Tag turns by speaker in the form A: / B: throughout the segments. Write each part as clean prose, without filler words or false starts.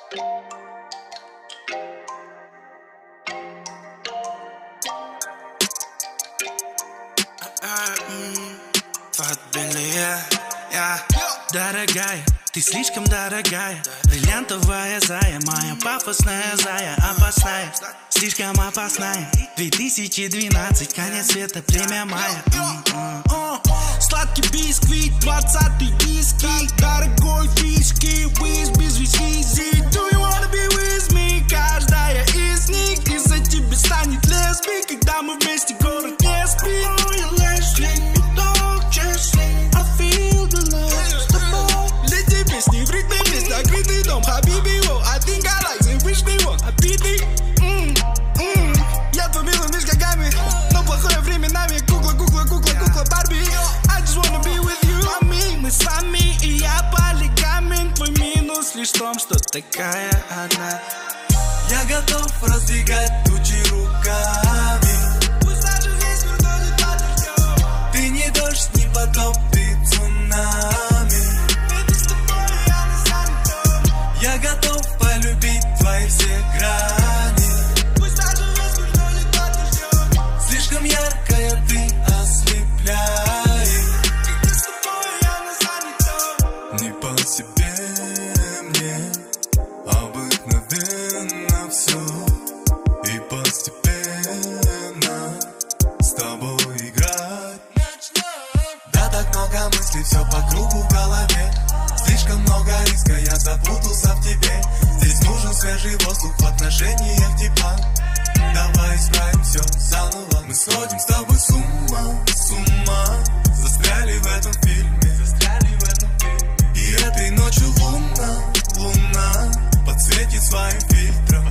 A: Дорогая, ты слишком дорогая, бриллиантовая зая, моя пафосная зая, опасная, слишком опасная. 2012, конец света, премия мая.
B: Сладкий бисквит, 20-й диски, дорогой фишки, виз без визи. Do you wanna be with me? Каждая из них из-за тебя станет лесбией, когда мы вместе, город не спит. Oh, you Leslie, you talk just I feel the love с тобой. Для тебя с ней в ритме, весь накрытый дом, Хабиби, oh, I think I like the wish they want, обиды. Я твой милый меж ногами, но плохое временами, кукла, кукла, кукла, кукла, Барби. I just wanna be with you. Мами, мы с вами, и я полигамен. Твой минус лишь в том, что такая одна.
C: Я готов раздвигать тучи руками.
B: Пусть даже здесь крутой дождем.
C: Ты не дождь, не потоп, ты цунами.
B: Ведь с тобой я не занят.
C: Я готов полюбить твои все грани.
B: Пусть даже здесь крутой дождем.
C: Слишком яркая ты ослепляешь.
B: Ведь с тобой я не занят.
C: Не по себе мне обыкновенно все. И постепенно с тобой играть. Да, так много мыслей, все по кругу в голове. Слишком много риска, я запутался в тебе. Здесь нужен свежий воздух в отношениях тепла. Давай исправим все заново. Мы сходим с тобой с ума. Застряли в этом фильме. И этой ночью луна подсветит своим фильтром.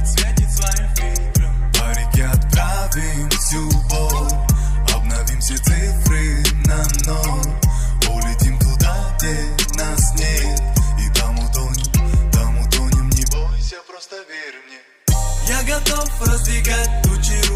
C: По реке отправим всю боль. Обновим все цифры на ноль. Улетим туда, где нас нет. И там утонем, не бойся, просто верь мне. Я готов раздвигать тучи